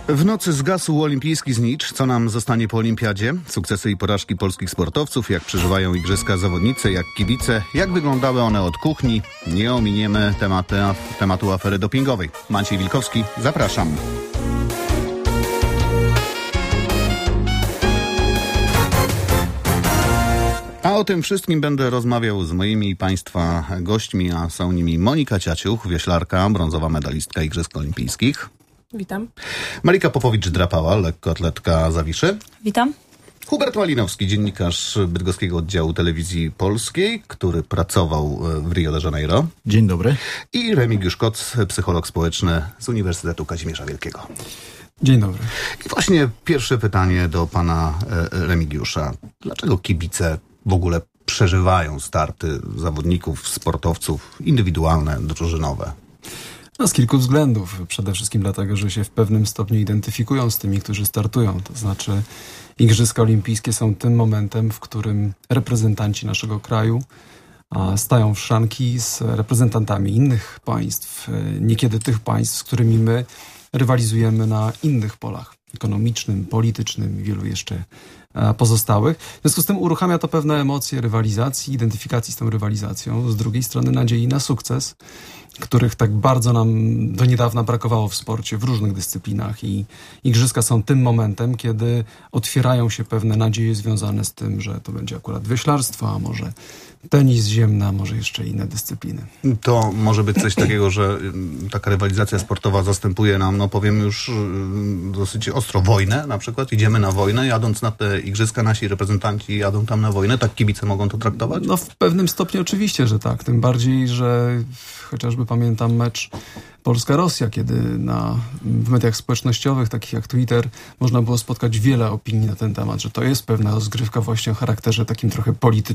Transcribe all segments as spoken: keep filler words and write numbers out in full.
W nocy zgasł olimpijski znicz. Co nam zostanie po olimpiadzie? Sukcesy i porażki polskich sportowców, jak przeżywają igrzyska zawodnicy, jak kibice, jak wyglądały one od kuchni. Nie ominiemy tematy, tematu afery dopingowej. Maciej Wilkowski, zapraszam. A o tym wszystkim będę rozmawiał z moimi i Państwa gośćmi, a są nimi Monika Ciaciuch, wioślarka, brązowa medalistka Igrzysk Olimpijskich. Witam. Marika Popowicz-Drapała, lekkoatletka Zawiszy. Witam. Hubert Malinowski, dziennikarz bydgoskiego oddziału Telewizji Polskiej, który pracował w Rio de Janeiro. Dzień dobry. I Remigiusz Koc, psycholog społeczny z Uniwersytetu Kazimierza Wielkiego. Dzień dobry. I właśnie pierwsze pytanie do pana Remigiusza. Dlaczego kibice w ogóle przeżywają starty zawodników, sportowców indywidualne, drużynowe? No, z kilku względów. Przede wszystkim dlatego, że się w pewnym stopniu identyfikują z tymi, którzy startują. To znaczy Igrzyska Olimpijskie są tym momentem, w którym reprezentanci naszego kraju a, stają w szranki z reprezentantami innych państw, niekiedy tych państw, z którymi my rywalizujemy na innych polach ekonomicznym, politycznym i wielu jeszcze pozostałych. W związku z tym uruchamia to pewne emocje rywalizacji, identyfikacji z tą rywalizacją. Z drugiej strony nadziei na sukces, których tak bardzo nam do niedawna brakowało w sporcie, w różnych dyscyplinach. I igrzyska są tym momentem, kiedy otwierają się pewne nadzieje związane z tym, że to będzie akurat wioślarstwo, a może tenis ziemny, a może jeszcze inne dyscypliny. To może być coś takiego, że taka rywalizacja sportowa zastępuje nam, no powiem już dosyć ostro, wojnę na przykład. Idziemy na wojnę, jadąc na te igrzyska, nasi reprezentanci jadą tam na wojnę. Tak kibice mogą to traktować? No w pewnym stopniu oczywiście, że tak. Tym bardziej, że chociażby pamiętam mecz Polska-Rosja, kiedy na, w mediach społecznościowych, takich jak Twitter, można było spotkać wiele opinii na ten temat, że to jest pewna rozgrywka właśnie o charakterze takim trochę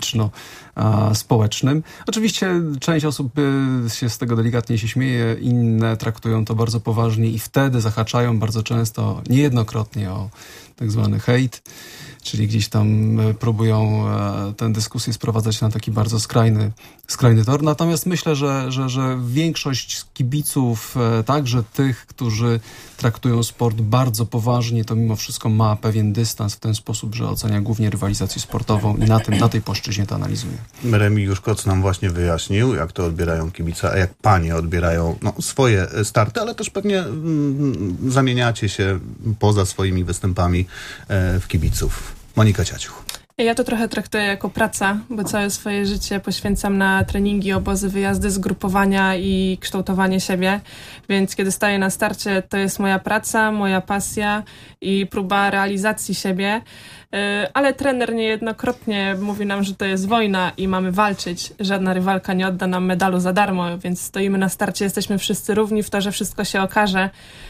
polityczno-społecznym. Oczywiście część osób się z tego delikatnie się śmieje, inne traktują to bardzo poważnie i wtedy zahaczają bardzo często, niejednokrotnie o tak zwany hejt, czyli gdzieś tam próbują tę dyskusję sprowadzać na taki bardzo skrajny, skrajny tor. Natomiast myślę, że, że, że większość kibiców, także tych, którzy traktują sport bardzo poważnie, to mimo wszystko ma pewien dystans w ten sposób, że ocenia głównie rywalizację sportową i na tym, na tej płaszczyźnie to analizuje. Remigiusz Koc nam właśnie wyjaśnił, jak to odbierają kibice, a jak panie odbierają no, swoje starty, ale też pewnie mm, zamieniacie się poza swoimi występami e, w kibiców. Monika Ciaciuch. Ja to trochę traktuję jako praca, bo całe swoje życie poświęcam na treningi, obozy, wyjazdy, zgrupowania i kształtowanie siebie. Więc kiedy staję na starcie, to jest moja praca, moja pasja i próba realizacji siebie. Ale trener niejednokrotnie mówi nam, że to jest wojna i mamy walczyć. Żadna rywalka nie odda nam medalu za darmo, więc stoimy na starcie, jesteśmy wszyscy równi w to, że wszystko się okaże,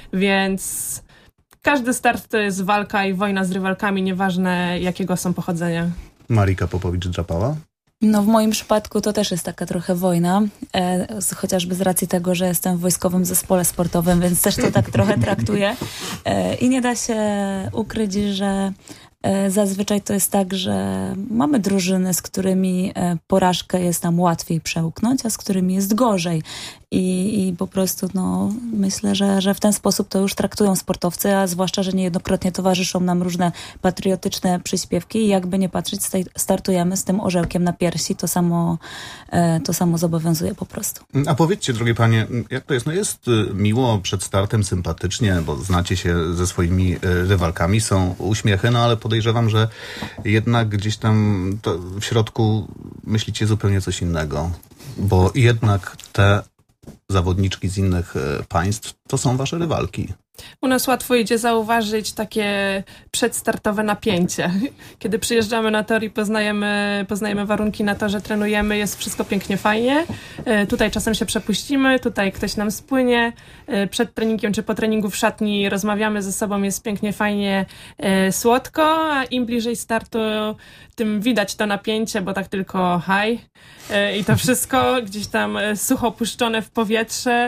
więc każdy start to jest walka i wojna z rywalkami, nieważne jakiego są pochodzenia. Marika Popowicz-Drapała. No w moim przypadku to też jest taka trochę wojna, e, z, chociażby z racji tego, że jestem w wojskowym zespole sportowym, więc też to tak trochę traktuję. E, I nie da się ukryć, że e, zazwyczaj to jest tak, że mamy drużyny, z którymi e, porażkę jest nam łatwiej przełknąć, a z którymi jest gorzej. I, i po prostu no, myślę, że, że w ten sposób to już traktują sportowcy, a zwłaszcza, że niejednokrotnie towarzyszą nam różne patriotyczne przyśpiewki i jakby nie patrzeć, startujemy z tym orzełkiem na piersi, to samo, to samo zobowiązuje po prostu. A powiedzcie, drogie panie, jak to jest? No jest miło przed startem, sympatycznie, bo znacie się ze swoimi rywalkami, są uśmiechy, no ale podejrzewam, że jednak gdzieś tam to w środku myślicie zupełnie coś innego, bo jednak te zawodniczki z innych państw to są wasze rywalki. U nas łatwo idzie zauważyć takie przedstartowe napięcie. Kiedy przyjeżdżamy na tor i poznajemy, poznajemy warunki na torze, trenujemy, jest wszystko pięknie, fajnie. Tutaj czasem się przepuścimy, tutaj ktoś nam spłynie. Przed treningiem czy po treningu w szatni rozmawiamy ze sobą, jest pięknie, fajnie, słodko, a im bliżej startu, tym widać to napięcie, bo tak tylko haj. I to wszystko gdzieś tam sucho puszczone w powietrze.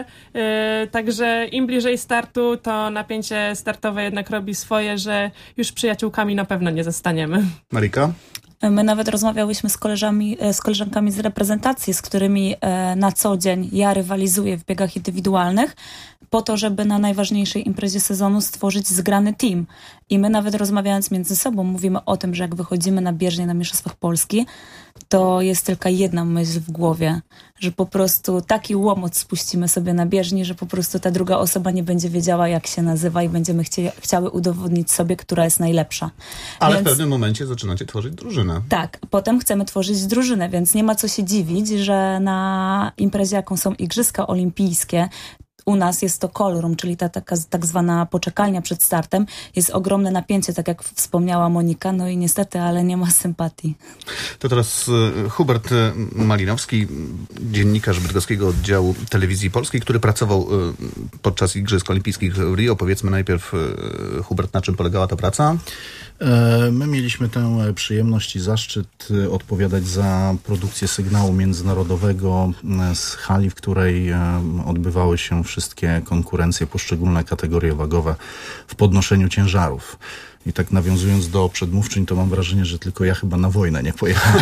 Także im bliżej startu, to napięcie startowe jednak robi swoje, że już przyjaciółkami na pewno nie zostaniemy. Marika? My nawet rozmawiałyśmy z koleżami, z koleżankami z reprezentacji, z którymi na co dzień ja rywalizuję w biegach indywidualnych, po to, żeby na najważniejszej imprezie sezonu stworzyć zgrany team. I my nawet rozmawiając między sobą mówimy o tym, że jak wychodzimy na bieżnię na Mistrzostwach Polski, to jest tylko jedna myśl w głowie, że po prostu taki łomot spuścimy sobie na bieżni, że po prostu ta druga osoba nie będzie wiedziała, jak się nazywa i będziemy chcie, chciały udowodnić sobie, która jest najlepsza. Ale więc, w pewnym momencie zaczynacie tworzyć drużynę. Tak, potem chcemy tworzyć drużynę, więc nie ma co się dziwić, że na imprezie, jaką są Igrzyska Olimpijskie, u nas jest to call-room, czyli ta taka, tak zwana poczekalnia przed startem. Jest ogromne napięcie, tak jak wspomniała Monika, no i niestety, ale nie ma sympatii. To teraz Hubert Malinowski, dziennikarz bydgoskiego oddziału Telewizji Polskiej, który pracował podczas Igrzysk Olimpijskich w Rio. Powiedzmy najpierw, Hubert, na czym polegała ta praca? My mieliśmy tę przyjemność i zaszczyt odpowiadać za produkcję sygnału międzynarodowego z hali, w której odbywały się wszystkie konkurencje, poszczególne kategorie wagowe w podnoszeniu ciężarów. I tak nawiązując do przedmówczyń, to mam wrażenie, że tylko ja chyba na wojnę nie pojechałem.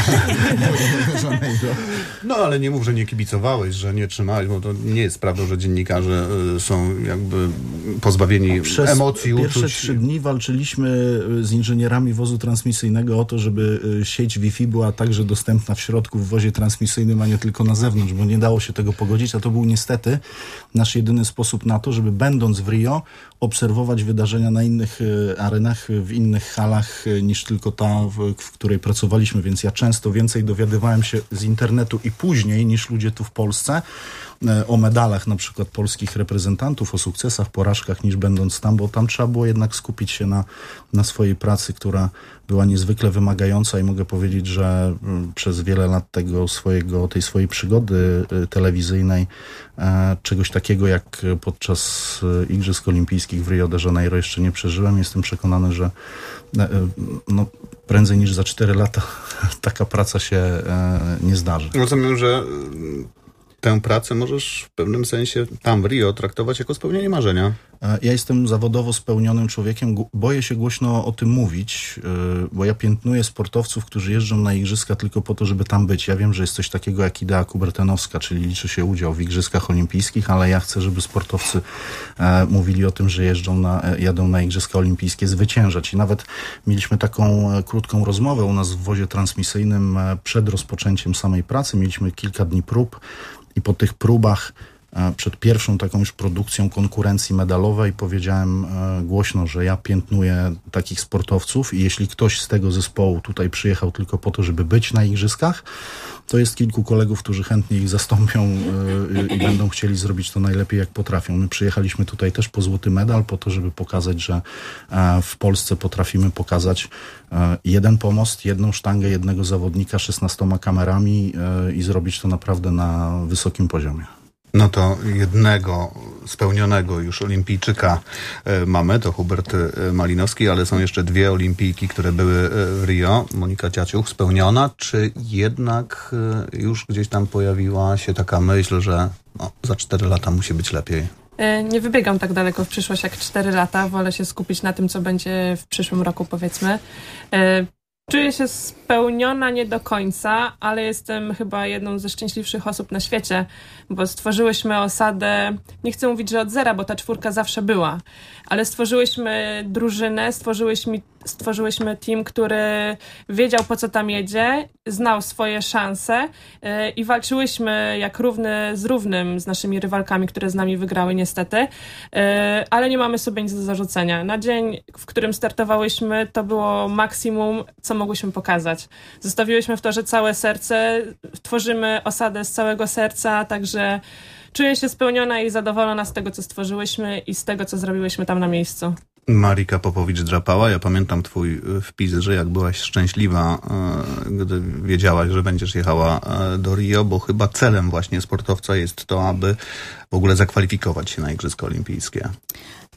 No ale nie mów, że nie kibicowałeś, że nie trzymałeś, bo to nie jest prawdą, że dziennikarze są jakby pozbawieni Przez emocji, uczuć. Pierwsze trzy dni walczyliśmy z inżynierami wozu transmisyjnego o to, żeby sieć Wi-Fi była także dostępna w środku w wozie transmisyjnym, a nie tylko na zewnątrz, bo nie dało się tego pogodzić, a to był niestety nasz jedyny sposób na to, żeby będąc w Rio obserwować wydarzenia na innych arenach, w innych halach niż tylko ta, w, w której pracowaliśmy, więc ja często więcej dowiadywałem się z internetu i później niż ludzie tu w Polsce o medalach na przykład polskich reprezentantów, o sukcesach, porażkach, niż będąc tam, bo tam trzeba było jednak skupić się na, na swojej pracy, która była niezwykle wymagająca i mogę powiedzieć, że przez wiele lat tego swojego, tej swojej przygody telewizyjnej e, czegoś takiego jak podczas Igrzysk Olimpijskich w Rio de Janeiro jeszcze nie przeżyłem. Jestem przekonany, że e, no, prędzej niż za cztery lata taka praca się e, nie zdarzy. Rozumiem, że tę pracę możesz w pewnym sensie tam w Rio traktować jako spełnienie marzenia. Ja jestem zawodowo spełnionym człowiekiem. Boję się głośno o tym mówić, bo ja piętnuję sportowców, którzy jeżdżą na igrzyska tylko po to, żeby tam być. Ja wiem, że jest coś takiego jak idea kubertenowska, czyli liczy się udział w igrzyskach olimpijskich, ale ja chcę, żeby sportowcy mówili o tym, że jeżdżą na, jadą na igrzyska olimpijskie zwyciężać. I nawet mieliśmy taką krótką rozmowę u nas w wozie transmisyjnym przed rozpoczęciem samej pracy. Mieliśmy kilka dni prób i po tych próbach przed pierwszą taką już produkcją konkurencji medalowej powiedziałem głośno, że ja piętnuję takich sportowców i jeśli ktoś z tego zespołu tutaj przyjechał tylko po to, żeby być na igrzyskach, to jest kilku kolegów, którzy chętnie ich zastąpią i będą chcieli zrobić to najlepiej jak potrafią. My przyjechaliśmy tutaj też po złoty medal, po to, żeby pokazać, że w Polsce potrafimy pokazać jeden pomost, jedną sztangę, jednego zawodnika, szesnastoma kamerami i zrobić to naprawdę na wysokim poziomie. No to jednego spełnionego już olimpijczyka mamy, to Hubert Malinowski, ale są jeszcze dwie olimpijki, które były w Rio. Monika Ciaciuch spełniona, czy jednak już gdzieś tam pojawiła się taka myśl, że no, za cztery lata musi być lepiej? Nie wybiegam tak daleko w przyszłość jak cztery lata. Wolę się skupić na tym, co będzie w przyszłym roku, powiedzmy. Czuję się spełniona nie do końca, ale jestem chyba jedną ze szczęśliwszych osób na świecie, bo stworzyłyśmy osadę, nie chcę mówić, że od zera, bo ta czwórka zawsze była, ale stworzyłyśmy drużynę, stworzyłyśmy, stworzyłyśmy team, który wiedział, po co tam jedzie, znał swoje szanse yy, i walczyłyśmy jak równy z równym z naszymi rywalkami, które z nami wygrały niestety, yy, ale nie mamy sobie nic do zarzucenia. Na dzień, w którym startowałyśmy, to było maksimum, co mogłyśmy pokazać. Zostawiłyśmy w torze całe serce, tworzymy osadę z całego serca, także czuję się spełniona i zadowolona z tego, co stworzyłyśmy i z tego, co zrobiłyśmy tam na miejscu. Marika Popowicz-Drapała, ja pamiętam twój wpis, że jak byłaś szczęśliwa, gdy wiedziałaś, że będziesz jechała do Rio, bo chyba celem właśnie sportowca jest to, aby w ogóle zakwalifikować się na Igrzyska Olimpijskie.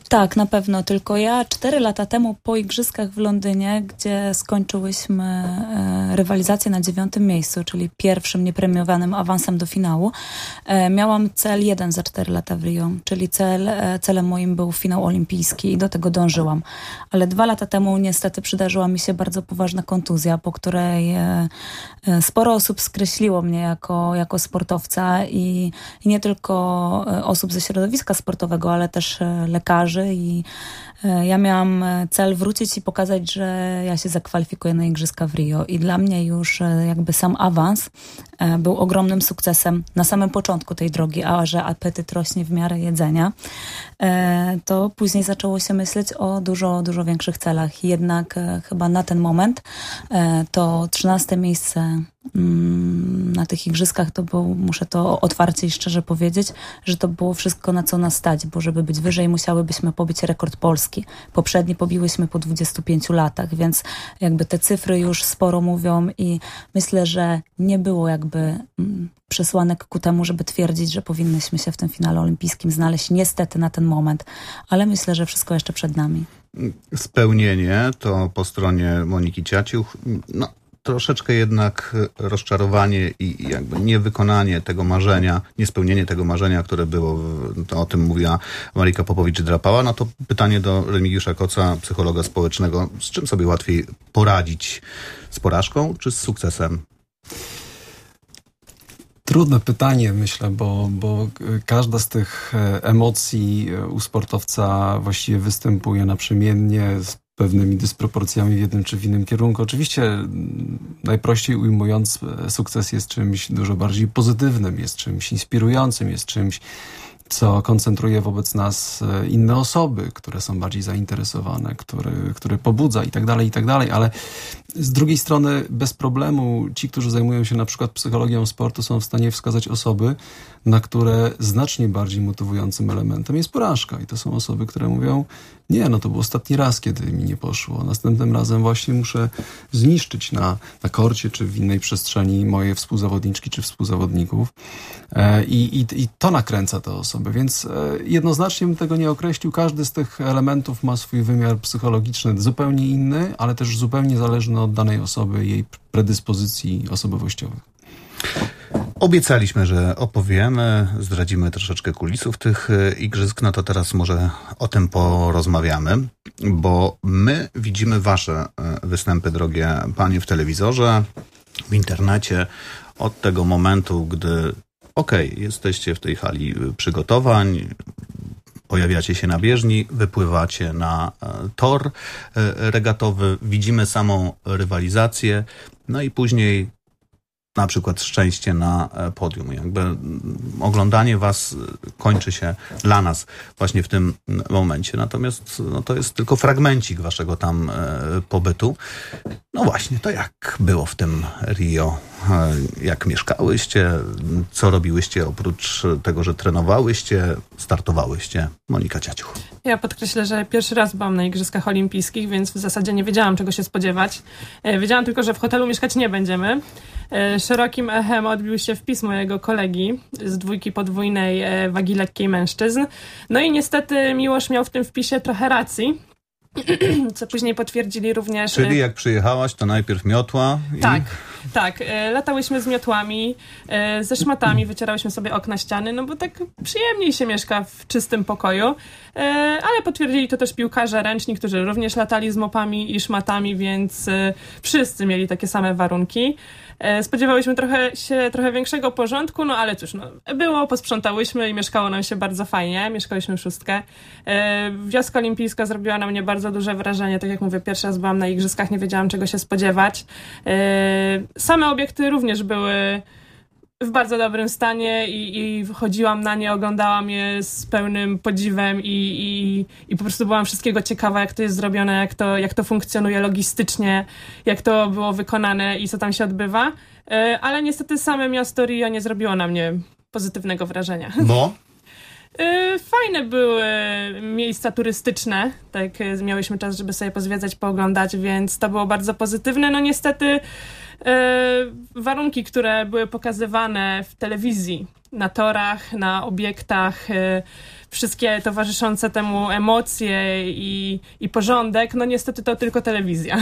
Tak, na pewno, tylko ja cztery lata temu po igrzyskach w Londynie, gdzie skończyłyśmy e, rywalizację na dziewiątym miejscu, czyli pierwszym niepremiowanym awansem do finału, e, miałam cel jeden za cztery lata w Rio, czyli cel, e, celem moim był finał olimpijski i do tego dążyłam. Ale dwa lata temu niestety przydarzyła mi się bardzo poważna kontuzja, po której e, e, sporo osób skreśliło mnie jako, jako sportowca i, i nie tylko osób ze środowiska sportowego, ale też e, lekarzy. I ja miałam cel wrócić i pokazać, że ja się zakwalifikuję na igrzyska w Rio. I dla mnie już jakby sam awans był ogromnym sukcesem na samym początku tej drogi, a że apetyt rośnie w miarę jedzenia, to później zaczęło się myśleć o dużo, dużo większych celach. Jednak chyba na ten moment to trzynaste miejsce na tych igrzyskach to był, muszę to otwarcie i szczerze powiedzieć, że to było wszystko, na co nas stać, bo żeby być wyżej, musiałybyśmy pobić rekord Polski. Poprzedni pobiłyśmy po dwudziestu pięciu latach, więc jakby te cyfry już sporo mówią i myślę, że nie było jakby przesłanek ku temu, żeby twierdzić, że powinnyśmy się w tym finale olimpijskim znaleźć niestety na ten moment, ale myślę, że wszystko jeszcze przed nami. Spełnienie to po stronie Moniki Ciaciuch, no troszeczkę jednak rozczarowanie i jakby niewykonanie tego marzenia, niespełnienie tego marzenia, które było, to o tym mówiła Marika Popowicz-Drapała. No to pytanie do Remigiusza Koca, psychologa społecznego. Z czym sobie łatwiej poradzić? Z porażką czy z sukcesem? Trudne pytanie, myślę, bo, bo każda z tych emocji u sportowca właściwie występuje naprzemiennie, z pewnymi dysproporcjami w jednym czy w innym kierunku. Oczywiście najprościej ujmując, sukces jest czymś dużo bardziej pozytywnym, jest czymś inspirującym, jest czymś, co koncentruje wobec nas inne osoby, które są bardziej zainteresowane, które, które pobudza i tak dalej, i tak dalej, ale z drugiej strony bez problemu ci, którzy zajmują się na przykład psychologią sportu, są w stanie wskazać osoby, na które znacznie bardziej motywującym elementem jest porażka i to są osoby, które mówią, nie, no to był ostatni raz, kiedy mi nie poszło, następnym razem właśnie muszę zniszczyć na, na korcie czy w innej przestrzeni moje współzawodniczki czy współzawodników i, i, i to nakręca te osoby, więc jednoznacznie bym tego nie określił, każdy z tych elementów ma swój wymiar psychologiczny zupełnie inny, ale też zupełnie zależny od danej osoby, jej predyspozycji osobowościowych. Obiecaliśmy, że opowiemy, zdradzimy troszeczkę kulisów tych igrzysk, no to teraz może o tym porozmawiamy, bo my widzimy wasze występy, drogie panie, w telewizorze, w internecie od tego momentu, gdy okej, okay, jesteście w tej hali przygotowań, pojawiacie się na bieżni, wypływacie na tor regatowy, widzimy samą rywalizację, no i później na przykład szczęście na podium. Jakby oglądanie was kończy się dla nas właśnie w tym momencie. Natomiast no, to jest tylko fragmencik waszego tam pobytu. No właśnie, to jak było w tym Rio? Jak mieszkałyście? Co robiłyście oprócz tego, że trenowałyście, startowałyście? Monika Ciaciuch. Ja podkreślę, że pierwszy raz byłam na Igrzyskach Olimpijskich, więc w zasadzie nie wiedziałam, czego się spodziewać. Wiedziałam tylko, że w hotelu mieszkać nie będziemy. Szerokim echem odbił się wpis mojego kolegi z dwójki podwójnej wagi lekkiej mężczyzn. No i niestety Miłosz miał w tym wpisie trochę racji, co później potwierdzili również... Czyli jak przyjechałaś, to najpierw miotła i... Tak, tak. Latałyśmy z miotłami, ze szmatami, wycierałyśmy sobie okna, ściany, no bo tak przyjemniej się mieszka w czystym pokoju. Ale potwierdzili to też piłkarze ręczni, którzy również latali z mopami i szmatami, więc wszyscy mieli takie same warunki. Spodziewałyśmy trochę się trochę większego porządku, no ale cóż, no, było, posprzątałyśmy i mieszkało nam się bardzo fajnie. Mieszkałyśmy w szóstkę. Wioska olimpijska zrobiła na mnie bardzo duże wrażenie. Tak jak mówię, pierwszy raz byłam na igrzyskach, nie wiedziałam, czego się spodziewać. Same obiekty również były w bardzo dobrym stanie i, i chodziłam na nie, oglądałam je z pełnym podziwem i, i, i po prostu byłam wszystkiego ciekawa, jak to jest zrobione, jak to, jak to funkcjonuje logistycznie, jak to było wykonane i co tam się odbywa. Ale niestety same miasto Rio nie zrobiło na mnie pozytywnego wrażenia. Bo? Fajne były miejsca turystyczne, tak miałyśmy czas, żeby sobie pozwiedzać, pooglądać, więc to było bardzo pozytywne. No niestety Yy, warunki, które były pokazywane w telewizji, na torach, na obiektach, yy, wszystkie towarzyszące temu emocje i, i porządek, no niestety to tylko telewizja.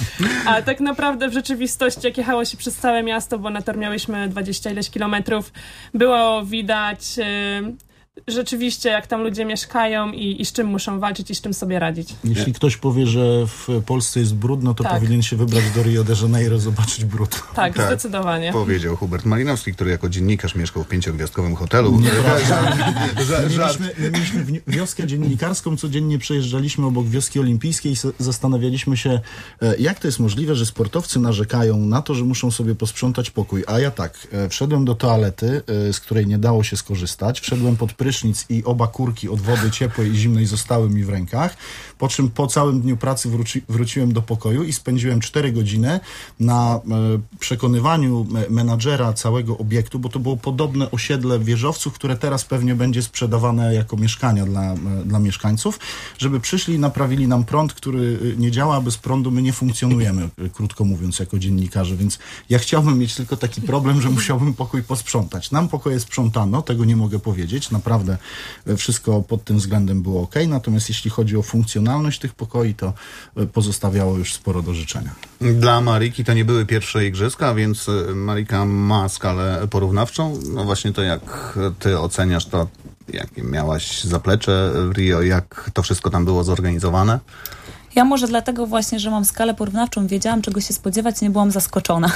A tak naprawdę w rzeczywistości, jak jechało się przez całe miasto, bo na tor miałyśmy dwadzieścia ileś kilometrów, było widać yy, rzeczywiście, jak tam ludzie mieszkają i, i z czym muszą walczyć i z czym sobie radzić. Jeśli ktoś powie, że w Polsce jest brudno, to tak. powinien się wybrać do Rio de Janeiro, zobaczyć brud. Tak, tak, zdecydowanie. Powiedział Hubert Malinowski, który jako dziennikarz mieszkał w pięciogwiazdkowym hotelu. Nie, my, mieliśmy, my mieliśmy wioskę dziennikarską, codziennie przejeżdżaliśmy obok wioski olimpijskiej i zastanawialiśmy się, jak to jest możliwe, że sportowcy narzekają na to, że muszą sobie posprzątać pokój. A ja tak, wszedłem do toalety, z której nie dało się skorzystać, wszedłem pod prysznic i oba kurki od wody ciepłej i zimnej zostały mi w rękach, po czym po całym dniu pracy wróci, wróciłem do pokoju i spędziłem cztery godziny na e, przekonywaniu menadżera całego obiektu, bo to było podobne osiedle wieżowców, które teraz pewnie będzie sprzedawane jako mieszkania dla, e, dla mieszkańców, żeby przyszli i naprawili nam prąd, który nie działa, a bez prądu my nie funkcjonujemy, krótko mówiąc, jako dziennikarze, więc ja chciałbym mieć tylko taki problem, że musiałbym pokój posprzątać. Nam pokoje sprzątano, tego nie mogę powiedzieć, naprawdę wszystko pod tym względem było ok, natomiast jeśli chodzi o funkcjonalność tych pokoi, to pozostawiało już sporo do życzenia. Dla Mariki to nie były pierwsze igrzyska, więc Marika ma skalę porównawczą. No właśnie to, jak ty oceniasz to, jakie miałaś zaplecze w Rio, jak to wszystko tam było zorganizowane? Ja może dlatego właśnie, że mam skalę porównawczą, wiedziałam, czego się spodziewać, nie byłam zaskoczona.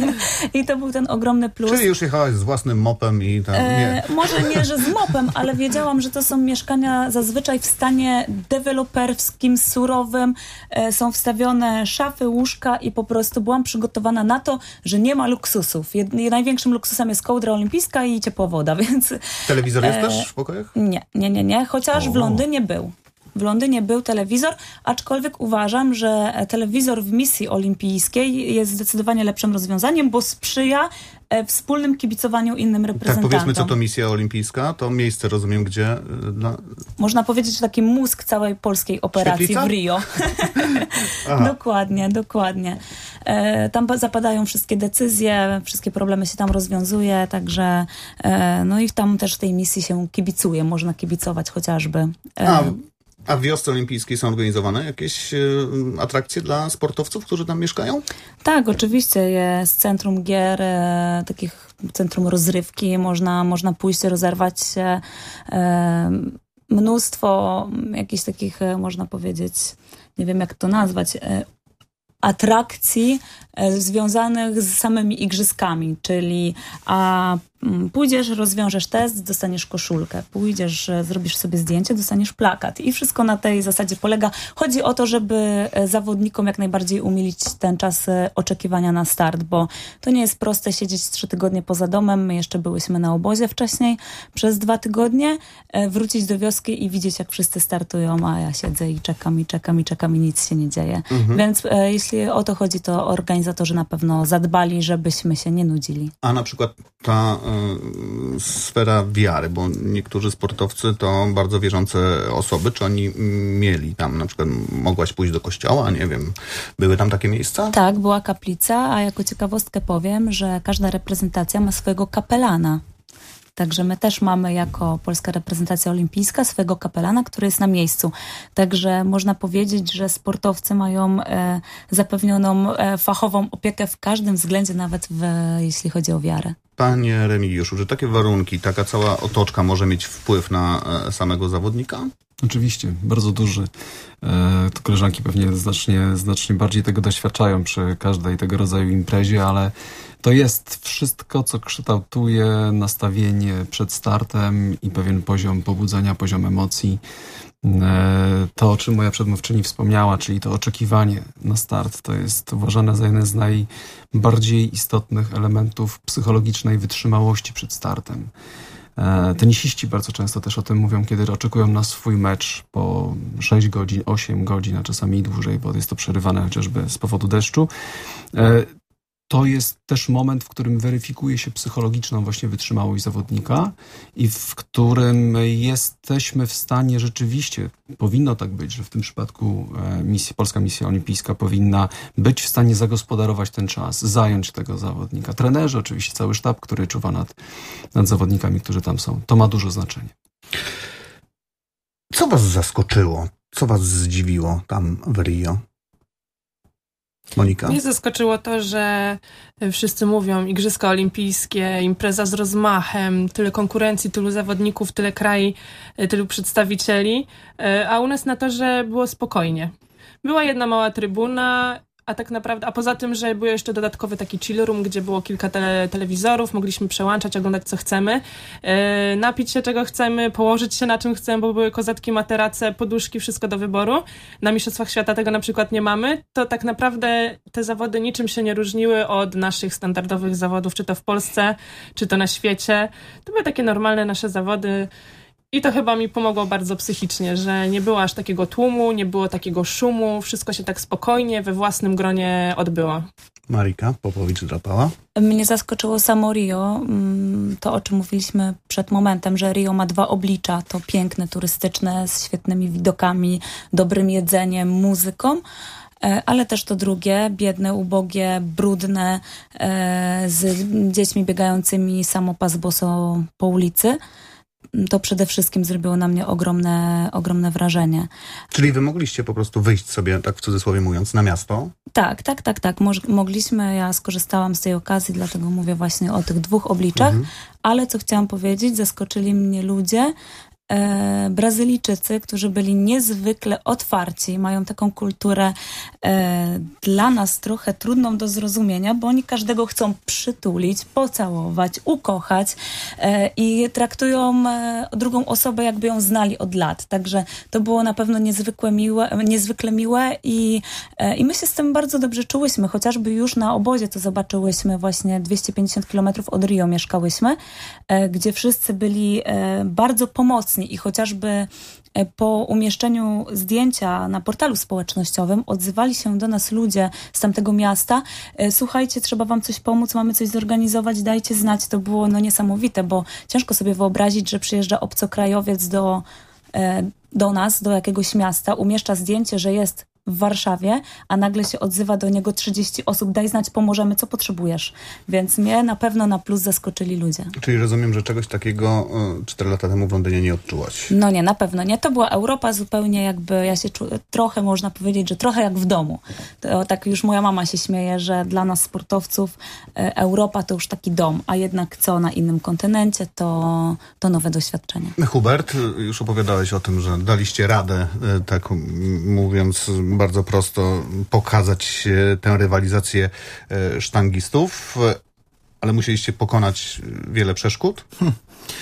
I to był ten ogromny plus. Czyli już jechałaś z własnym mopem i tam nie... E, może nie, że z mopem, ale wiedziałam, że to są mieszkania zazwyczaj w stanie deweloperskim, surowym. E, są wstawione szafy, łóżka i po prostu byłam przygotowana na to, że nie ma luksusów. Jed, największym luksusem jest kołdra olimpijska i ciepła woda, więc... Telewizor jest e, też w pokojach? Nie, nie, nie, nie. Chociaż o. w Londynie był. W Londynie był telewizor, aczkolwiek uważam, że telewizor w misji olimpijskiej jest zdecydowanie lepszym rozwiązaniem, bo sprzyja e, wspólnym kibicowaniu innym reprezentantom. Tak, powiedzmy, co to misja olimpijska? To miejsce, rozumiem, gdzie... Dla... Można powiedzieć, że taki mózg całej polskiej operacji Świetlica? w Rio. Dokładnie, dokładnie. E, tam zapadają wszystkie decyzje, wszystkie problemy się tam rozwiązuje, także e, no i tam też w tej misji się kibicuje, można kibicować chociażby. E, A. A w wiosce olimpijskiej są organizowane jakieś y, atrakcje dla sportowców, którzy tam mieszkają? Tak, oczywiście jest centrum gier, e, takich centrum rozrywki, można, można pójść, rozerwać się. E, mnóstwo jakichś takich, e, można powiedzieć, nie wiem jak to nazwać, e, atrakcji e, związanych z samymi igrzyskami, czyli a pójdziesz, rozwiążesz test, dostaniesz koszulkę. Pójdziesz, zrobisz sobie zdjęcie, dostaniesz plakat. I wszystko na tej zasadzie polega. Chodzi o to, żeby zawodnikom jak najbardziej umilić ten czas oczekiwania na start, bo to nie jest proste siedzieć trzy tygodnie poza domem. My jeszcze byłyśmy na obozie wcześniej przez dwa tygodnie. Wrócić do wioski i widzieć, jak wszyscy startują, a ja siedzę i czekam, i czekam, i czekam i nic się nie dzieje. Mhm. Więc e, jeśli o to chodzi, to organizatorzy na pewno zadbali, żebyśmy się nie nudzili. A na przykład ta sfera wiary, bo niektórzy sportowcy to bardzo wierzące osoby, czy oni mieli tam, na przykład mogłaś pójść do kościoła, nie wiem, były tam takie miejsca? Tak, była kaplica, a jako ciekawostkę powiem, że każda reprezentacja ma swojego kapelana. Także my też mamy jako polska reprezentacja olimpijska swojego kapelana, który jest na miejscu. Także można powiedzieć, że sportowcy mają e, zapewnioną e, fachową opiekę w każdym względzie, nawet w, jeśli chodzi o wiarę. Panie Remigiuszu, czy takie warunki, taka cała otoczka może mieć wpływ na e, samego zawodnika? Oczywiście, bardzo duży. E, to koleżanki pewnie znacznie, znacznie bardziej tego doświadczają przy każdej tego rodzaju imprezie, ale to jest wszystko, co kształtuje nastawienie przed startem i pewien poziom pobudzenia, poziom emocji. E, to, o czym moja przedmówczyni wspomniała, czyli to oczekiwanie na start, to jest uważane za jeden z najbardziej istotnych elementów psychologicznej wytrzymałości przed startem. Tenisiści bardzo często też o tym mówią, kiedy oczekują na swój mecz po sześć godzin, osiem godzin, a czasami i dłużej, bo jest to przerywane chociażby z powodu deszczu. to jest też moment, w którym weryfikuje się psychologiczną właśnie wytrzymałość zawodnika i w którym jesteśmy w stanie rzeczywiście, powinno tak być, że w tym przypadku misja, Polska Misja Olimpijska powinna być w stanie zagospodarować ten czas, zająć tego zawodnika. Trenerzy, oczywiście cały sztab, który czuwa nad, nad zawodnikami, którzy tam są. To ma dużo znaczenia. Co was zaskoczyło? Co was zdziwiło tam w Rio? Monika? Mnie zaskoczyło to, że wszyscy mówią Igrzyska Olimpijskie, impreza z rozmachem, tyle konkurencji, tylu zawodników, tyle krajów, tylu przedstawicieli, a u nas na to, że było spokojnie. Była jedna mała trybuna, a tak naprawdę, a poza tym, że był jeszcze dodatkowy taki chill room, gdzie było kilka tele, telewizorów, mogliśmy przełączać, oglądać co chcemy, yy, napić się czego chcemy, położyć się na czym chcemy, bo były kozatki, materace, poduszki, wszystko do wyboru. Na Mistrzostwach Świata tego na przykład nie mamy. To tak naprawdę te zawody niczym się nie różniły od naszych standardowych zawodów, czy to w Polsce, czy to na świecie. To były takie normalne nasze zawody. I to chyba mi pomogło bardzo psychicznie, że nie było aż takiego tłumu, nie było takiego szumu, wszystko się tak spokojnie, we własnym gronie odbyło. Marika Popowicz-Drapała. Mnie zaskoczyło samo Rio, to o czym mówiliśmy przed momentem, że Rio ma dwa oblicza, to piękne, turystyczne, z świetnymi widokami, dobrym jedzeniem, muzyką, ale też to drugie, biedne, ubogie, brudne, z dziećmi biegającymi samopas boso po ulicy. To przede wszystkim zrobiło na mnie ogromne, ogromne wrażenie. Czyli wy mogliście po prostu wyjść sobie, tak w cudzysłowie mówiąc, na miasto? Tak, tak, tak, tak. Moż- mogliśmy, ja skorzystałam z tej okazji, dlatego mówię właśnie o tych dwóch obliczach, mhm. ale co chciałam powiedzieć, zaskoczyli mnie ludzie, E, Brazylijczycy, którzy byli niezwykle otwarci, mają taką kulturę e, dla nas trochę trudną do zrozumienia, bo oni każdego chcą przytulić, pocałować, ukochać e, i traktują e, drugą osobę, jakby ją znali od lat. Także to było na pewno niezwykle miłe, niezwykle miłe i, e, i my się z tym bardzo dobrze czułyśmy, chociażby już na obozie to zobaczyłyśmy, właśnie dwieście pięćdziesiąt kilometrów od Rio mieszkałyśmy, e, gdzie wszyscy byli e, bardzo pomocni i chociażby po umieszczeniu zdjęcia na portalu społecznościowym odzywali się do nas ludzie z tamtego miasta. Słuchajcie, trzeba wam coś pomóc, mamy coś zorganizować, dajcie znać. To było no niesamowite, bo ciężko sobie wyobrazić, że przyjeżdża obcokrajowiec do, do nas, do jakiegoś miasta, umieszcza zdjęcie, że jest w Warszawie, a nagle się odzywa do niego trzydzieści osób, daj znać, pomożemy, co potrzebujesz. Więc mnie na pewno na plus zaskoczyli ludzie. Czyli rozumiem, że czegoś takiego cztery lata temu w Londynie nie odczułaś. No nie, na pewno nie. To była Europa zupełnie jakby, ja się czuję, trochę można powiedzieć, że trochę jak w domu. To, tak już moja mama się śmieje, że dla nas sportowców Europa to już taki dom, a jednak co na innym kontynencie, to, to nowe doświadczenie. Hubert, już opowiadałeś o tym, że daliście radę, tak mówiąc bardzo prosto, pokazać tę rywalizację sztangistów, ale musieliście pokonać wiele przeszkód. Hmm.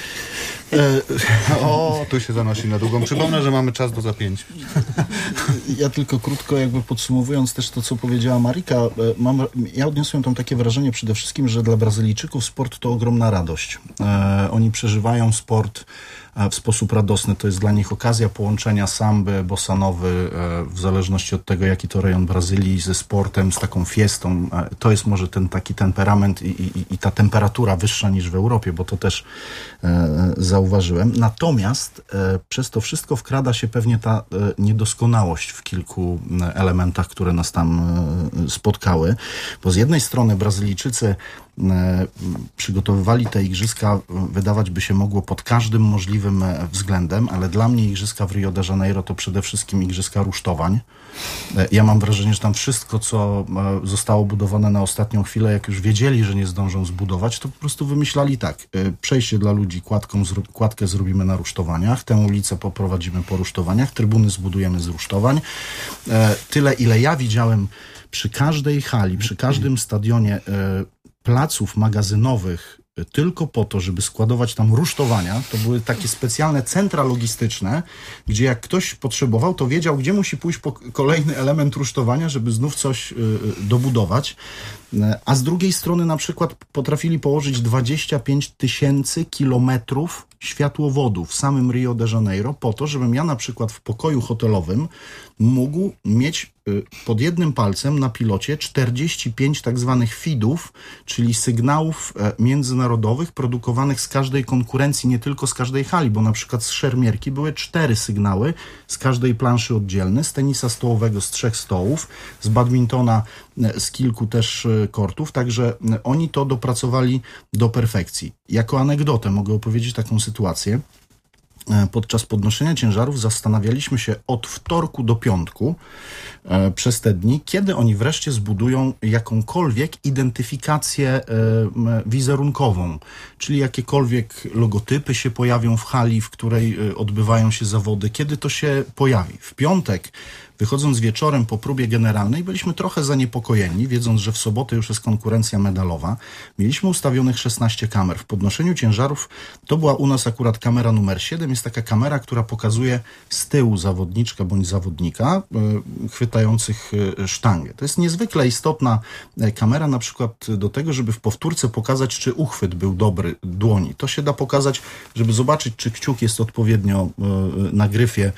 O, tu się zanosi na długą. Przypomnę, że mamy czas do zapięć. Ja tylko krótko jakby podsumowując też to, co powiedziała Marika, mam, ja odniosłem tam takie wrażenie przede wszystkim, że dla Brazylijczyków sport to ogromna radość. E, oni przeżywają sport w sposób radosny. To jest dla nich okazja połączenia samby, bossanowy, w zależności od tego, jaki to rejon Brazylii, ze sportem, z taką fiestą. To jest może ten taki temperament i, i, i ta temperatura wyższa niż w Europie, bo to też e, zauważyłem. Natomiast e, przez to wszystko wkrada się pewnie ta e, niedoskonałość w kilku elementach, które nas tam e, spotkały. Bo z jednej strony Brazylijczycy przygotowywali te igrzyska, wydawać by się mogło, pod każdym możliwym względem, ale dla mnie igrzyska w Rio de Janeiro to przede wszystkim igrzyska rusztowań. Ja mam wrażenie, że tam wszystko, co zostało budowane na ostatnią chwilę, jak już wiedzieli, że nie zdążą zbudować, to po prostu wymyślali tak, przejście dla ludzi, kładką, kładkę zrobimy na rusztowaniach, tę ulicę poprowadzimy po rusztowaniach, trybuny zbudujemy z rusztowań. Tyle, ile ja widziałem przy każdej hali, przy każdym stadionie placów magazynowych tylko po to, żeby składować tam rusztowania. To były takie specjalne centra logistyczne, gdzie jak ktoś potrzebował, to wiedział, gdzie musi pójść po kolejny element rusztowania, żeby znów coś y, dobudować. A z drugiej strony na przykład potrafili położyć dwadzieścia pięć tysięcy kilometrów światłowodu w samym Rio de Janeiro po to, żebym ja na przykład w pokoju hotelowym mógł mieć pod jednym palcem na pilocie czterdzieści pięć tak zwanych feedów, czyli sygnałów międzynarodowych produkowanych z każdej konkurencji, nie tylko z każdej hali, bo na przykład z szermierki były cztery sygnały z każdej planszy oddzielne, z tenisa stołowego z trzech stołów, z badmintona z kilku też kortów, także oni to dopracowali do perfekcji. Jako anegdotę mogę opowiedzieć taką sytuację. Podczas podnoszenia ciężarów zastanawialiśmy się od wtorku do piątku e, przez te dni, kiedy oni wreszcie zbudują jakąkolwiek identyfikację e, wizerunkową, czyli jakiekolwiek logotypy się pojawią w hali, w której e, odbywają się zawody, kiedy to się pojawi. W piątek, wychodząc wieczorem po próbie generalnej, byliśmy trochę zaniepokojeni, wiedząc, że w sobotę już jest konkurencja medalowa. Mieliśmy ustawionych szesnaście kamer. W podnoszeniu ciężarów to była u nas akurat kamera numer siedem. Jest taka kamera, która pokazuje z tyłu zawodniczka bądź zawodnika y, chwytających y, sztangę. To jest niezwykle istotna y, kamera na przykład do tego, żeby w powtórce pokazać, czy uchwyt był dobry dłoni. To się da pokazać, żeby zobaczyć, czy kciuk jest odpowiednio y, na gryfie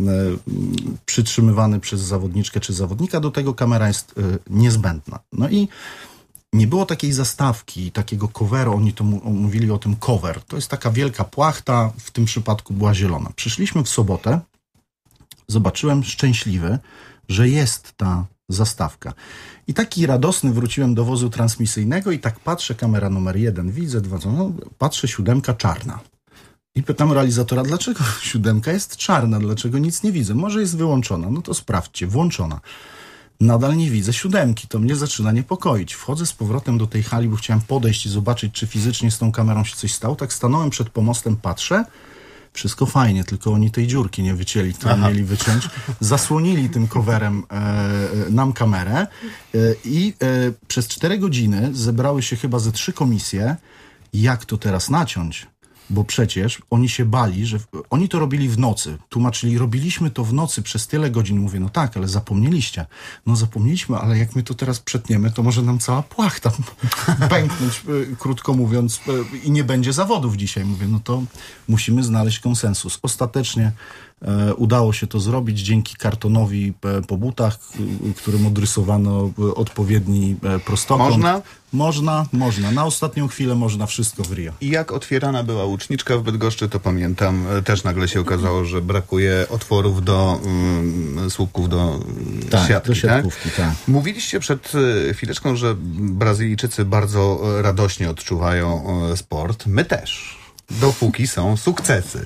przytrzymywany przez zawodniczkę czy zawodnika, do tego kamera jest y, niezbędna. No i nie było takiej zastawki, takiego coveru, oni to mówili o tym cover. To jest taka wielka płachta, w tym przypadku była zielona. Przyszliśmy w sobotę, zobaczyłem szczęśliwy, że jest ta zastawka. I taki radosny wróciłem do wozu transmisyjnego i tak patrzę, kamera numer jeden, widzę, dwa, no, patrzę, siódemka czarna. I pytam realizatora, dlaczego siódemka jest czarna, dlaczego nic nie widzę? Może jest wyłączona, no to sprawdźcie, włączona. Nadal nie widzę siódemki, to mnie zaczyna niepokoić. Wchodzę z powrotem do tej hali, bo chciałem podejść i zobaczyć, czy fizycznie z tą kamerą się coś stało. Tak stanąłem przed pomostem, patrzę, wszystko fajnie, tylko oni tej dziurki nie wycięli, którą mieli wyciąć. Zasłonili tym coverem e, nam kamerę e, i e, przez cztery godziny zebrały się chyba ze trzy komisje, jak to teraz naciąć. Bo przecież oni się bali, że... W... Oni to robili w nocy. Tłumaczyli, robiliśmy to w nocy przez tyle godzin. Mówię, no tak, ale zapomnieliście. No zapomnieliśmy, ale jak my to teraz przetniemy, to może nam cała płachta pęknąć, krótko mówiąc, i nie będzie zawodów dzisiaj. Mówię, no to musimy znaleźć konsensus. Ostatecznie e, udało się to zrobić dzięki kartonowi e, po butach, którym odrysowano odpowiedni e, prostokąt. Można? Można, można. Na ostatnią chwilę można wszystko w Rio. I jak otwierana była łuczniczka w Bydgoszczy, to pamiętam, też nagle się okazało, że brakuje otworów do um, słupków do tak, siatki. Do siatkówki, tak? tak. Mówiliście przed chwileczką, że Brazylijczycy bardzo radośnie odczuwają sport. My też, dopóki są sukcesy.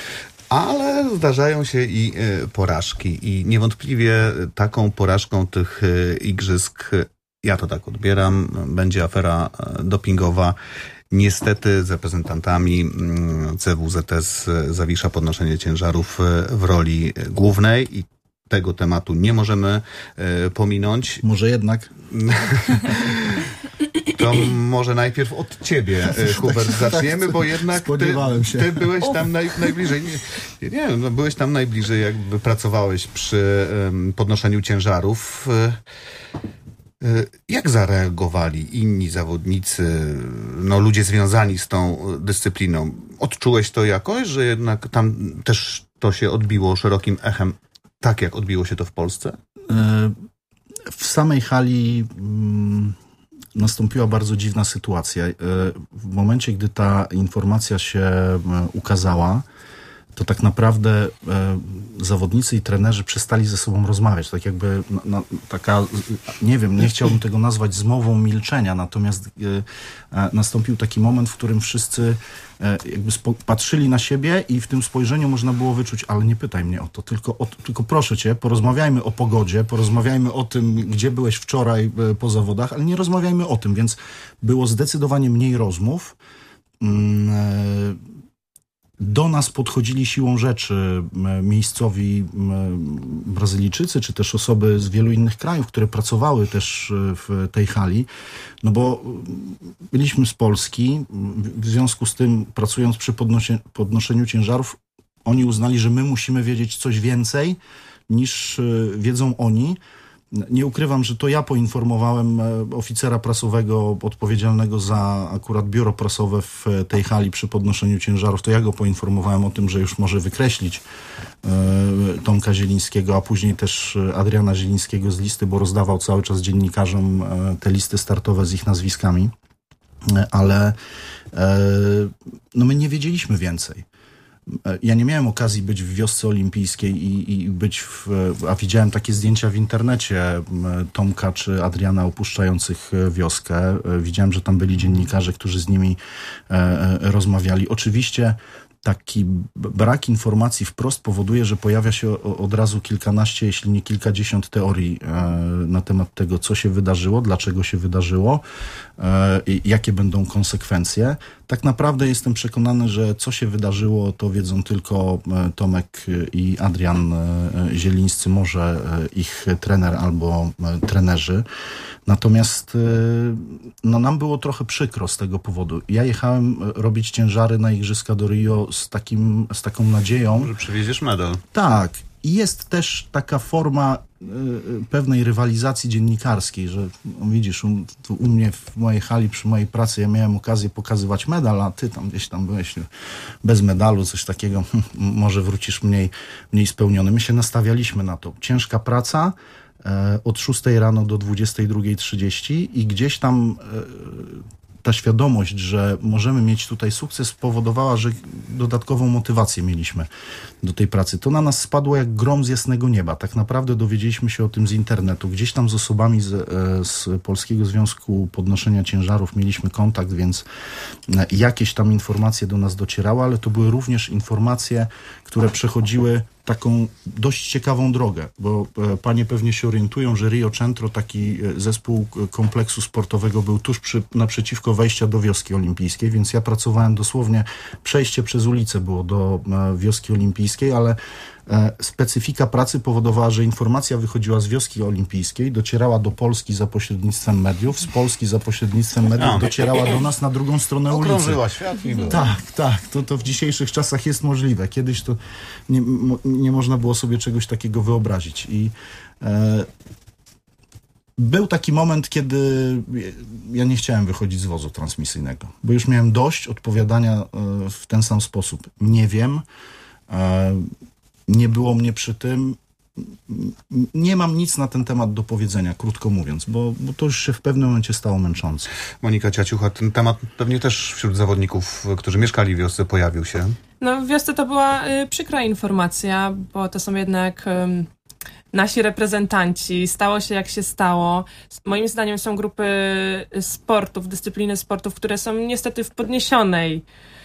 Ale zdarzają się i porażki. I niewątpliwie taką porażką tych igrzysk, ja to tak odbieram, będzie afera dopingowa. Niestety z reprezentantami C W Z S Zawisza podnoszenie ciężarów w roli głównej i tego tematu nie możemy pominąć. Może jednak... To może najpierw od ciebie, Hubert, zaczniemy, bo jednak ty, ty byłeś tam naj, najbliżej. Nie, nie no, byłeś tam najbliżej, jakby pracowałeś przy um, podnoszeniu ciężarów. Jak zareagowali inni zawodnicy, no ludzie związani z tą dyscypliną? Odczułeś to jakoś, że jednak tam też to się odbiło szerokim echem, tak jak odbiło się to w Polsce? W samej hali mm, nastąpiła bardzo dziwna sytuacja. W momencie, gdy ta informacja się ukazała, to tak naprawdę e, zawodnicy i trenerzy przestali ze sobą rozmawiać. Tak jakby na, na, taka, nie wiem, nie chciałbym tego nazwać zmową milczenia, natomiast e, e, nastąpił taki moment, w którym wszyscy e, jakby spo, patrzyli na siebie i w tym spojrzeniu można było wyczuć, ale nie pytaj mnie o to, tylko, o, tylko proszę cię, porozmawiajmy o pogodzie, porozmawiajmy o tym, gdzie byłeś wczoraj e, po zawodach, ale nie rozmawiajmy o tym, więc było zdecydowanie mniej rozmów. Mm, e, Do nas podchodzili siłą rzeczy miejscowi Brazylijczycy, czy też osoby z wielu innych krajów, które pracowały też w tej hali, no bo byliśmy z Polski, w związku z tym pracując przy podnosie, podnoszeniu ciężarów, oni uznali, że my musimy wiedzieć coś więcej niż wiedzą oni. Nie ukrywam, że to ja poinformowałem oficera prasowego odpowiedzialnego za akurat biuro prasowe w tej hali przy podnoszeniu ciężarów. To ja go poinformowałem o tym, że już może wykreślić Tomka Zielińskiego, a później też Adriana Zielińskiego z listy, bo rozdawał cały czas dziennikarzom te listy startowe z ich nazwiskami. Ale no my nie wiedzieliśmy więcej. Ja nie miałem okazji być w wiosce olimpijskiej i, i być w, a widziałem takie zdjęcia w internecie Tomka czy Adriana opuszczających wioskę. Widziałem, że tam byli dziennikarze, którzy z nimi rozmawiali. Oczywiście taki brak informacji wprost powoduje, że pojawia się od razu kilkanaście, jeśli nie kilkadziesiąt teorii na temat tego, co się wydarzyło, dlaczego się wydarzyło i jakie będą konsekwencje. Tak naprawdę jestem przekonany, że co się wydarzyło, to wiedzą tylko Tomek i Adrian Zielińscy, może ich trener albo trenerzy. Natomiast no, nam było trochę przykro z tego powodu. Ja jechałem robić ciężary na Igrzyska do Rio z, takim, z taką nadzieją, że przywieziesz medal. Tak. I jest też taka forma y, pewnej rywalizacji dziennikarskiej, że no, widzisz, u, u mnie w mojej hali, przy mojej pracy ja miałem okazję pokazywać medal, a ty tam gdzieś tam byłeś bez medalu, coś takiego, może wrócisz mniej, mniej spełniony. My się nastawialiśmy na to. Ciężka praca, od szóstej rano do dwudziestej drugiej trzydzieści i gdzieś tam ta świadomość, że możemy mieć tutaj sukces, spowodowała, że dodatkową motywację mieliśmy do tej pracy. To na nas spadło jak grom z jasnego nieba. Tak naprawdę dowiedzieliśmy się o tym z internetu. Gdzieś tam z osobami z, z Polskiego Związku Podnoszenia Ciężarów mieliśmy kontakt, więc jakieś tam informacje do nas docierały, ale to były również informacje, które przechodziły taką dość ciekawą drogę, bo e, panie pewnie się orientują, że Rio Centro, taki zespół kompleksu sportowego, był tuż przy, naprzeciwko wejścia do wioski olimpijskiej, więc ja pracowałem dosłownie, przejście przez ulicę było do e, wioski olimpijskiej, ale e, specyfika pracy powodowała, że informacja wychodziła z wioski olimpijskiej, docierała do Polski za pośrednictwem mediów, z Polski za pośrednictwem mediów A. docierała do nas na drugą stronę ulicy. Okrążyła świat i było. Tak, tak, to, to w dzisiejszych czasach jest możliwe. Kiedyś to nie, mo, nie można było sobie czegoś takiego wyobrazić. I e, był taki moment, kiedy ja nie chciałem wychodzić z wozu transmisyjnego, bo już miałem dość odpowiadania e, w ten sam sposób. Nie wiem, e, nie było mnie przy tym, nie mam nic na ten temat do powiedzenia, krótko mówiąc, bo, bo to już się w pewnym momencie stało męczące. Monika Ciaciucha, ten temat pewnie też wśród zawodników, którzy mieszkali w wiosce, pojawił się. No w wiosce to była y, przykra informacja, bo to są jednak y, nasi reprezentanci. Stało się jak się stało. Moim zdaniem są grupy sportów, dyscypliny sportów, które są niestety w podniesionej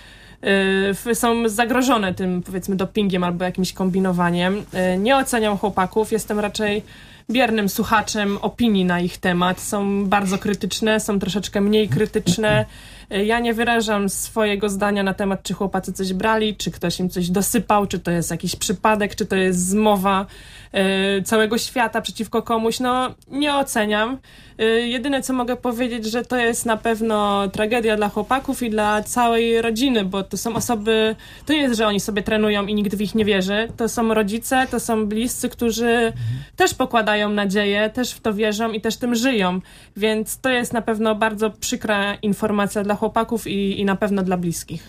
są zagrożone tym, powiedzmy, dopingiem albo jakimś kombinowaniem. Nie oceniam chłopaków, jestem raczej biernym słuchaczem opinii na ich temat. Są bardzo krytyczne, są troszeczkę mniej krytyczne. Ja nie wyrażam swojego zdania na temat, czy chłopacy coś brali, czy ktoś im coś dosypał, czy to jest jakiś przypadek, czy to jest zmowa y, całego świata przeciwko komuś. No, nie oceniam. Y, jedyne, co mogę powiedzieć, że to jest na pewno tragedia dla chłopaków i dla całej rodziny, bo to są osoby, to nie jest, że oni sobie trenują i nikt w ich nie wierzy. To są rodzice, to są bliscy, którzy mhm. też pokładają nadzieję, też w to wierzą i też tym żyją. Więc to jest na pewno bardzo przykra informacja dla chłopaków i, i na pewno dla bliskich.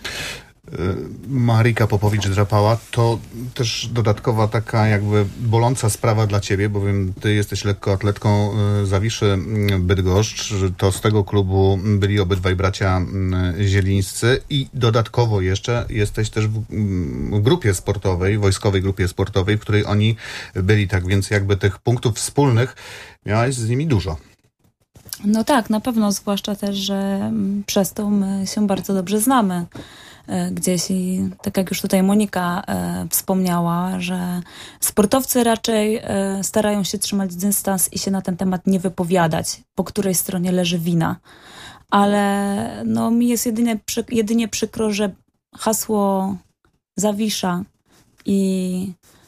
Marika Popowicz-Drapała, to też dodatkowa taka jakby boląca sprawa dla ciebie, bowiem ty jesteś lekkoatletką Zawiszy Bydgoszcz, to z tego klubu byli obydwaj bracia Zielińscy i dodatkowo jeszcze jesteś też w grupie sportowej, wojskowej grupie sportowej, w której oni byli, tak więc jakby tych punktów wspólnych miałaś z nimi dużo. No tak, na pewno, zwłaszcza też, że przez to my się bardzo dobrze znamy gdzieś i tak jak już tutaj Monika e, wspomniała, że sportowcy raczej e, starają się trzymać dystans i się na ten temat nie wypowiadać, po której stronie leży wina. Ale no, mi jest jedynie, przy, jedynie przykro, że hasło Zawisza i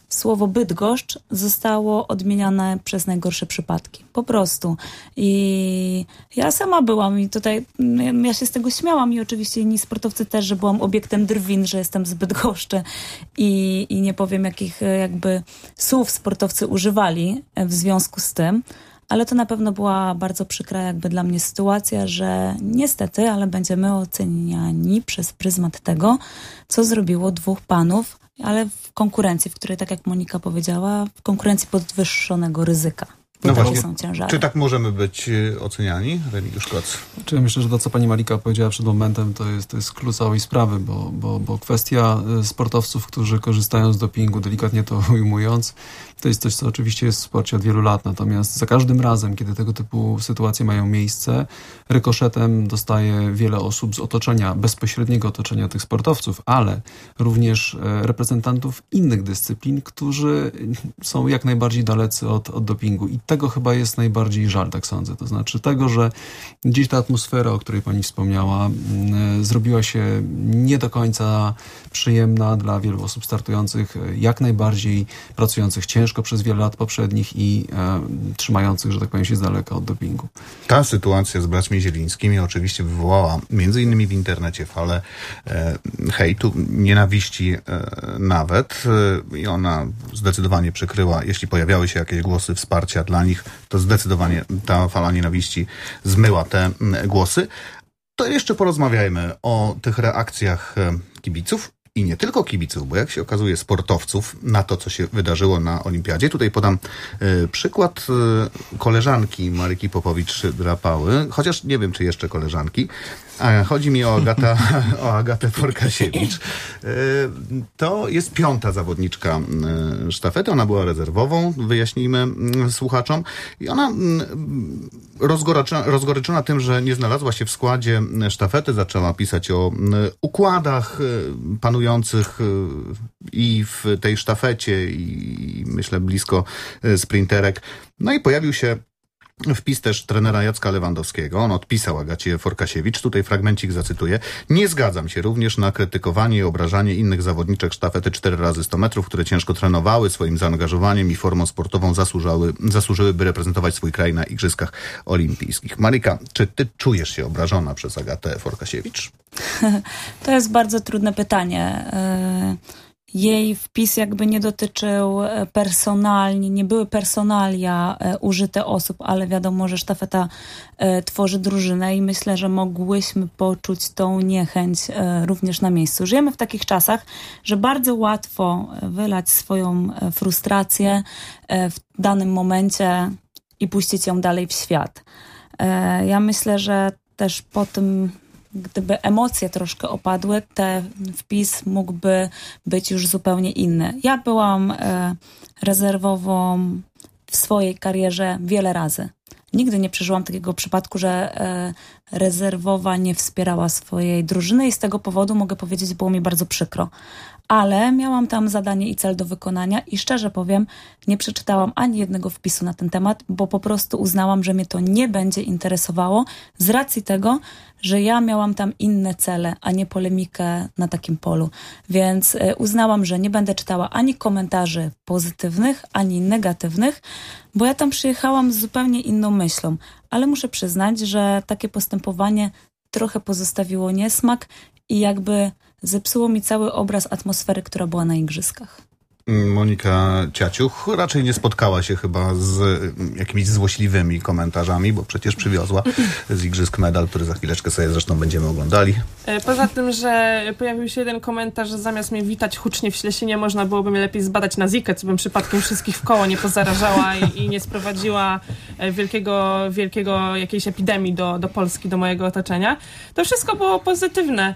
słowo Bydgoszcz zostało odmieniane przez najgorsze przypadki. Po prostu. I ja sama byłam i tutaj ja się z tego śmiałam i oczywiście inni sportowcy też, że byłam obiektem drwin, że jestem z Bydgoszczy i, i nie powiem jakich jakby słów sportowcy używali w związku z tym. Ale to na pewno była bardzo przykra jakby dla mnie sytuacja, że niestety, ale będziemy oceniani przez pryzmat tego, co zrobiło dwóch panów, ale w konkurencji, w której, tak jak Monika powiedziała, w konkurencji podwyższonego ryzyka. No takie właśnie, są ciężary. czy tak możemy być oceniani? Remigiusz Koc. Czy ja myślę, że to, co pani Marika powiedziała przed momentem, to jest, to jest klucz całej sprawy, bo, bo, bo kwestia sportowców, którzy korzystają z dopingu, delikatnie to ujmując, to jest coś, co oczywiście jest w sporcie od wielu lat, natomiast za każdym razem, kiedy tego typu sytuacje mają miejsce, rykoszetem dostaje wiele osób z otoczenia, bezpośredniego otoczenia tych sportowców, ale również reprezentantów innych dyscyplin, którzy są jak najbardziej dalecy od, od dopingu. I tego chyba jest najbardziej żal, tak sądzę. To znaczy tego, że gdzieś ta atmosfera, o której pani wspomniała, zrobiła się nie do końca przyjemna dla wielu osób startujących, jak najbardziej pracujących ciężko przez wiele lat poprzednich i e, trzymających, że tak powiem, się z daleka od dopingu. Ta sytuacja z braćmi Zielińskimi oczywiście wywołała między innymi w internecie falę e, hejtu, nienawiści e, nawet e, i ona zdecydowanie przykryła, jeśli pojawiały się jakieś głosy wsparcia dla nich, to zdecydowanie ta fala nienawiści zmyła te m, głosy. To jeszcze porozmawiajmy o tych reakcjach e, kibiców. I nie tylko kibiców, bo jak się okazuje sportowców na to, co się wydarzyło na Olimpiadzie. Tutaj podam y, przykład y, koleżanki Maryki Popowicz-Drapały, chociaż nie wiem, czy jeszcze koleżanki. A, chodzi mi o, Agata, o Agatę Forkasiewicz. Y, to jest piąta zawodniczka y, sztafety. Ona była rezerwową, wyjaśnijmy y, słuchaczom. I ona y, rozgoryczona, rozgoryczona tym, że nie znalazła się w składzie sztafety, zaczęła pisać o y, układach y, panujących i w tej sztafecie i myślę blisko sprinterek. No i pojawił się wpis też trenera Jacka Lewandowskiego. On odpisał Agacie Forkasiewicz. Tutaj fragmencik zacytuję. Nie zgadzam się również na krytykowanie i obrażanie innych zawodniczek sztafety cztery razy sto metrów, które ciężko trenowały, swoim zaangażowaniem i formą sportową zasłużały, zasłużyły, by reprezentować swój kraj na Igrzyskach Olimpijskich. Maryka, czy ty czujesz się obrażona przez Agatę Forkasiewicz? To jest bardzo trudne pytanie. Jej wpis jakby nie dotyczył personalnie, nie były personalia użyte osób, ale wiadomo, że sztafeta tworzy drużynę i myślę, że mogłyśmy poczuć tą niechęć również na miejscu. Żyjemy w takich czasach, że bardzo łatwo wylać swoją frustrację w danym momencie i puścić ją dalej w świat. Ja myślę, że też po tym, gdyby emocje troszkę opadły, ten wpis mógłby być już zupełnie inny. Ja byłam e, rezerwową w swojej karierze wiele razy. Nigdy nie przeżyłam takiego przypadku, że e, rezerwowa nie wspierała swojej drużyny i z tego powodu mogę powiedzieć, było mi bardzo przykro. Ale miałam tam zadanie i cel do wykonania i szczerze powiem, nie przeczytałam ani jednego wpisu na ten temat, bo po prostu uznałam, że mnie to nie będzie interesowało z racji tego, że ja miałam tam inne cele, a nie polemikę na takim polu. Więc uznałam, że nie będę czytała ani komentarzy pozytywnych, ani negatywnych, bo ja tam przyjechałam z zupełnie inną myślą. Ale muszę przyznać, że takie postępowanie trochę pozostawiło niesmak i jakby zepsuło mi cały obraz atmosfery, która była na igrzyskach. Monika Ciaciuch raczej nie spotkała się chyba z jakimiś złośliwymi komentarzami, bo przecież przywiozła z igrzysk medal, który za chwileczkę sobie zresztą będziemy oglądali. Poza tym, że pojawił się jeden komentarz, że zamiast mnie witać hucznie w Ślesinie, można byłoby mnie lepiej zbadać na Zikę, co bym przypadkiem wszystkich w koło nie pozarażała i, i nie sprowadziła wielkiego, wielkiego jakiejś epidemii do, do Polski, do mojego otoczenia. To wszystko było pozytywne.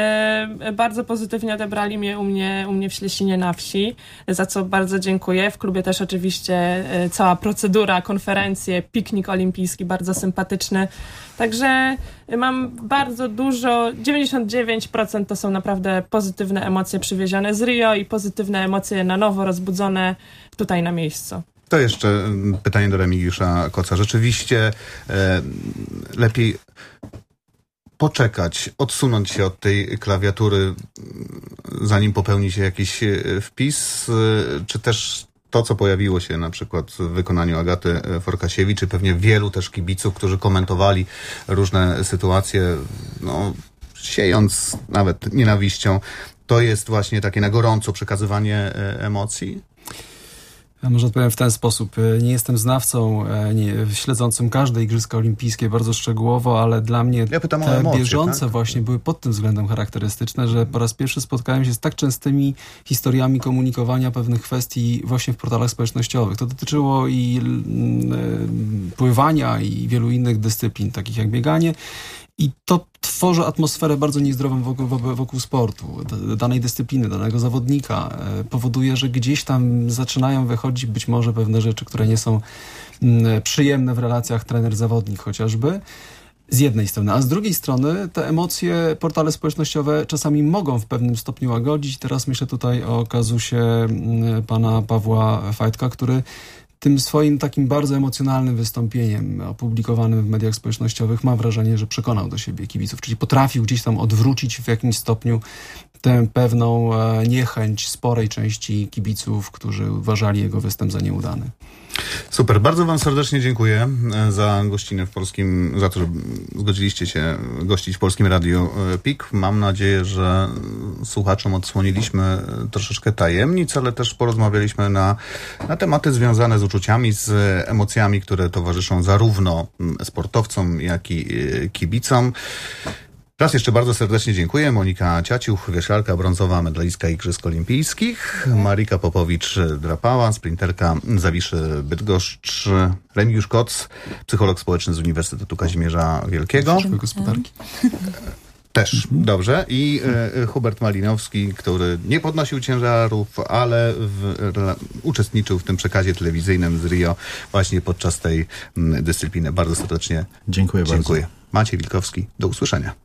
E, bardzo pozytywnie odebrali mnie u mnie, u mnie w Ślesinie na wsi, za co bardzo dziękuję. W klubie też oczywiście e, cała procedura, konferencje, piknik olimpijski, bardzo sympatyczny. Także mam bardzo dużo, dziewięćdziesiąt dziewięć procent to są naprawdę pozytywne emocje przywiezione z Rio i pozytywne emocje na nowo rozbudzone tutaj na miejscu. To jeszcze pytanie do Remigiusza Koca. Rzeczywiście e, lepiej... poczekać, odsunąć się od tej klawiatury, zanim popełni się jakiś wpis, czy też to, co pojawiło się na przykład w wykonaniu Agaty Forkasiewicz, czy pewnie wielu też kibiców, którzy komentowali różne sytuacje, no, siejąc nawet nienawiścią, to jest właśnie takie na gorąco przekazywanie emocji? Ja może odpowiem w ten sposób. Nie jestem znawcą, nie, śledzącym każde Igrzyska Olimpijskie bardzo szczegółowo, ale dla mnie ja pytam te o emocje, bieżące tak? właśnie były pod tym względem charakterystyczne, że po raz pierwszy spotkałem się z tak częstymi historiami komunikowania pewnych kwestii właśnie w portalach społecznościowych. To dotyczyło i y, pływania i wielu innych dyscyplin, takich jak bieganie. I to tworzy atmosferę bardzo niezdrową wokół, wokół sportu, danej dyscypliny, danego zawodnika. Powoduje, że gdzieś tam zaczynają wychodzić być może pewne rzeczy, które nie są przyjemne w relacjach trener-zawodnik chociażby. Z jednej strony, a z drugiej strony te emocje portale społecznościowe czasami mogą w pewnym stopniu łagodzić. Teraz myślę tutaj o kazusie pana Pawła Fajtka, który tym swoim takim bardzo emocjonalnym wystąpieniem opublikowanym w mediach społecznościowych mam wrażenie, że przekonał do siebie kibiców, czyli potrafił gdzieś tam odwrócić w jakimś stopniu tę pewną niechęć sporej części kibiców, którzy uważali jego występ za nieudany. Super, bardzo wam serdecznie dziękuję za gościnę w polskim, za to, że zgodziliście się gościć w Polskim Radiu P I K. Mam nadzieję, że słuchaczom odsłoniliśmy troszeczkę tajemnic, ale też porozmawialiśmy na, na tematy związane z uczuciami, z emocjami, które towarzyszą zarówno sportowcom, jak i kibicom. Raz jeszcze bardzo serdecznie dziękuję. Monika Ciaciuch, wioślarka brązowa, medalistka Igrzysk Olimpijskich. Marika Popowicz-Drapała, sprinterka Zawiszy Bydgoszcz. Remigiusz Koc, psycholog społeczny z Uniwersytetu Kazimierza Wielkiego. Gospodarki. Też, dobrze. I e, Hubert Malinowski, który nie podnosił ciężarów, ale w, re, uczestniczył w tym przekazie telewizyjnym z Rio właśnie podczas tej m, dyscypliny. Bardzo serdecznie dziękuję, dziękuję. bardzo. Maciej Wilkowski, do usłyszenia.